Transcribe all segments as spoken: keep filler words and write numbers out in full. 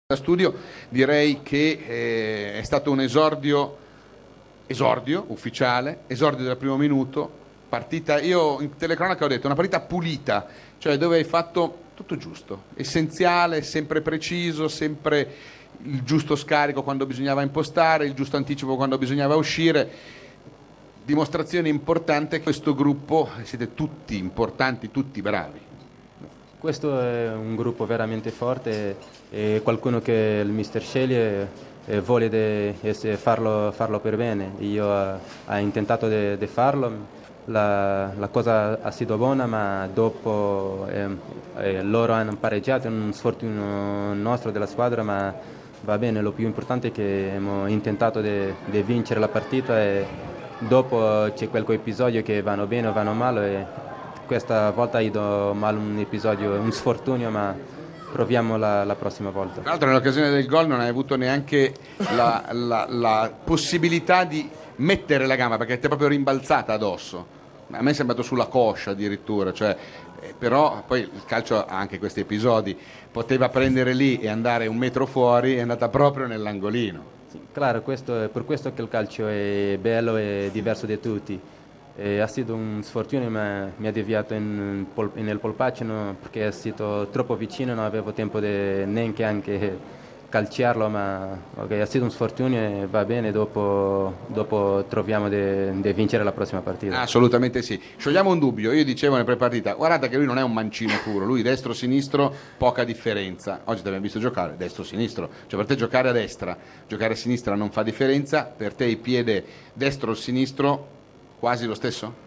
Da studio direi che eh, è stato un esordio, esordio ufficiale, esordio dal primo minuto, partita, io in telecronaca ho detto una partita pulita, cioè dove hai fatto tutto giusto, essenziale, sempre preciso, sempre il giusto scarico quando bisognava impostare, il giusto anticipo quando bisognava uscire, dimostrazione importante che questo gruppo, siete tutti importanti, tutti bravi. Questo è un gruppo veramente forte e qualcuno che il mister sceglie e vuole de, e farlo, farlo per bene. Io ho intentato di farlo, la, la cosa ha stato buona, ma dopo eh, eh, loro hanno pareggiato, è un sfortuna nostro della squadra, ma va bene, lo più importante è che abbiamo intentato di vincere la partita e dopo c'è qualche episodio che vanno bene o vanno male. E questa volta ha ido male un episodio, un sfortunio, ma proviamo la, la prossima volta. Tra l'altro nell'occasione del gol non hai avuto neanche la, la, la possibilità di mettere la gamba perché ti è proprio rimbalzata addosso. A me è sembrato sulla coscia addirittura, cioè, eh, però poi il calcio ha anche questi episodi, poteva prendere lì e andare un metro fuori, è andata proprio nell'angolino. Sì, claro, questo è per questo che il calcio è bello e diverso da tutti. E ha stato un sfortunio, ma mi ha deviato in, nel polpaccio perché è stato troppo vicino, non avevo tempo di neanche anche calciarlo, ma okay, è stato un sfortunio e va bene, dopo, dopo troviamo di vincere la prossima partita. Assolutamente sì. Sciogliamo un dubbio, io dicevo nella prepartita, guardate che lui non è un mancino puro, lui destro-sinistro poca differenza. Oggi ti abbiamo visto giocare destro-sinistro, cioè per te giocare a destra, giocare a sinistra non fa differenza, per te il piede destro o sinistro quasi lo stesso?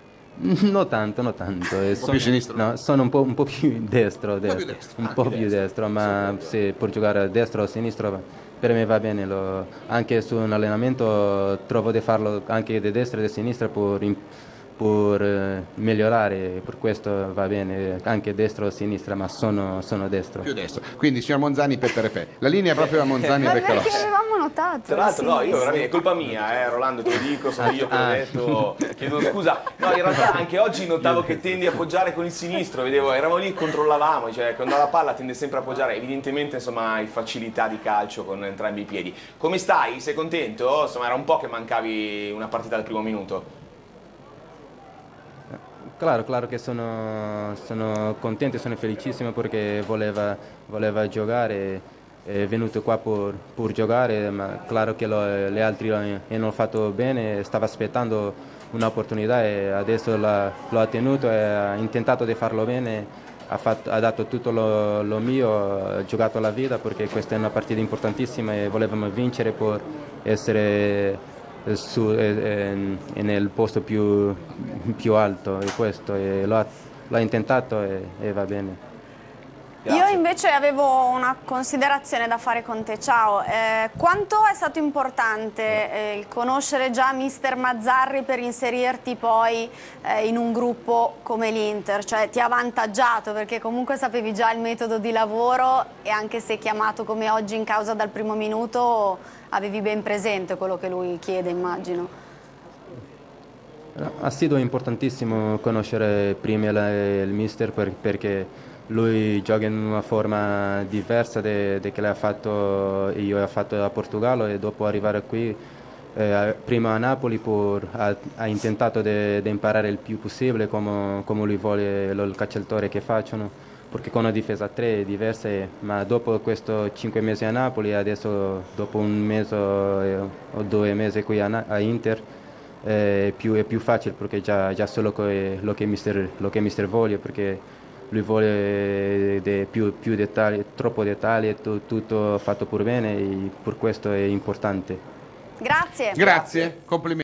Non tanto, non tanto. Un po' sono, più sinistro? No, sono un po', un po' più destro, destro, Un po' più destro, un ah, po' più più destro. destro, ma se per giocare a destra o a sinistra per me va bene. Lo, anche su un allenamento trovo di farlo anche di destra e di sinistra per, per eh, migliorare, per questo va bene anche destra o sinistra, ma sono, sono destro. Più destro. Quindi signor Monzani, Peppe Repè. La linea è proprio a Monzani e Ma perché Beccalossi. avevamo notato? Tra l'altro, no, sì, io sì. veramente, è colpa mia, eh, Rolando, te lo dico, sono io che l'ho Ah. detto, chiedo scusa. No, in realtà anche oggi notavo che tendi a appoggiare con il sinistro, vedevo, eravamo lì e controllavamo, cioè quando ha la palla tende sempre a appoggiare, evidentemente insomma hai facilità di calcio con entrambi i piedi. Come stai? Sei contento? Insomma era un po' che mancavi una partita al primo minuto. Claro, claro che sono, sono contento, sono felicissimo perché voleva, voleva giocare, è venuto qua per, per giocare, ma claro che lo, le altre hanno fatto bene, stava aspettando un'opportunità e adesso l'ha, lo ha tenuto e ha intentato di farlo bene, ha, fatto, ha dato tutto lo, lo mio, ha giocato la vita perché questa è una partita importantissima e volevamo vincere per essere su, eh, eh, nel posto più, più alto e questo e lo ha, l'ha intentato e, e va bene. Grazie. Io invece avevo una considerazione da fare con te, ciao. Eh, quanto è stato importante eh, il conoscere già mister Mazzarri per inserirti poi eh, in un gruppo come l'Inter? Cioè ti ha avvantaggiato perché comunque sapevi già il metodo di lavoro e anche se chiamato come oggi in causa dal primo minuto avevi ben presente quello che lui chiede, immagino. Ha stato importantissimo conoscere prima il mister per, perché lui gioca in una forma diversa da che l'ha fatto io ho fatto a Portogallo e dopo arrivare qui eh, prima a Napoli pur, ha, ha intentato di imparare il più possibile come, come lui vuole il calciatore che facciano perché con una difesa a tre è diversa ma dopo questo cinque mesi a Napoli adesso dopo un mese o due mesi qui a, a Inter è più, è più facile perché già, già solo lo che mister, lo che mister vuole perché lui vuole de più, più dettagli, troppo dettagli, tutto fatto per bene e per questo è importante. Grazie. Grazie, complimenti.